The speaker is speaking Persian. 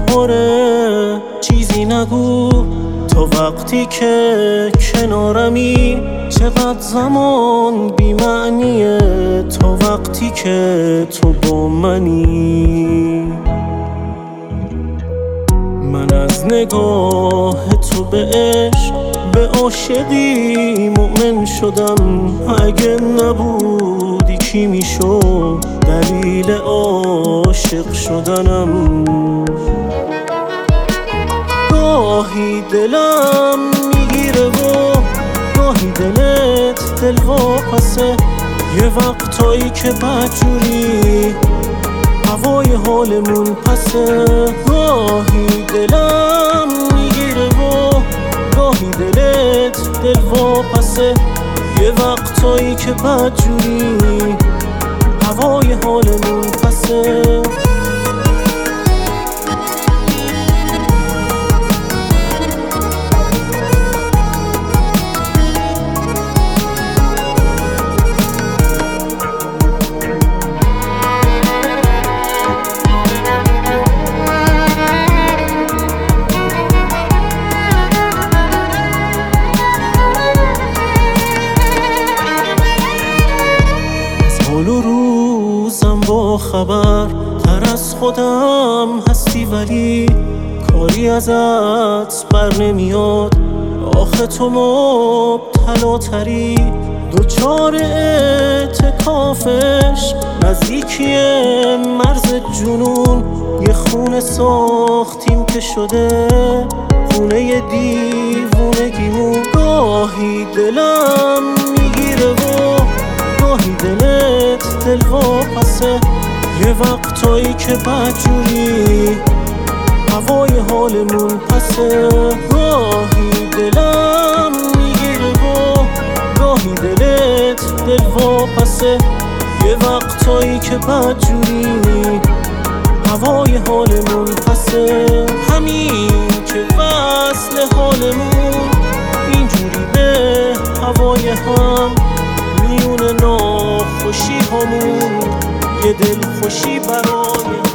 بهاره چیزی نگو تا وقتی که کنارمی. چقدر زمان بی معنیه تا وقتی که تو با منی. من از نگاه تو به عشق به عاشقی مؤمن شدم. اگه نبودی کی میشد دلیل عاشق شدنم؟ گاهی دلم میگیره و گاهی دلت دلواپسه. یه وقتایی که بدجوری هوای حالمون پسه. گاهی دلم میگیره و گاهی دلت دلواپسه. یه وقتایی که بدجوری هوای حالمون پسه. حال و روزم با خبر تر از خودم هستی، ولی کاری ازت بر نمیاد. آخه تو مبتلاتری دوچار اعتکافش نزدیکی مرز جنون. یه خونه ساختیم که شده خونه دیوونگیمون. گاهی دلم میگیره و گاهی دلت دلواپسه. یه وقتایی که بدجوری هوای حالمون پسه. گاهی دلم میگیره و گاهی دلت دلواپسه. یه وقتایی که بدجوری هوای حالمون پسه. همین که وصل حالمون اینجوری به هوای هم میونه ناخوشی همون یه دل خوشی برای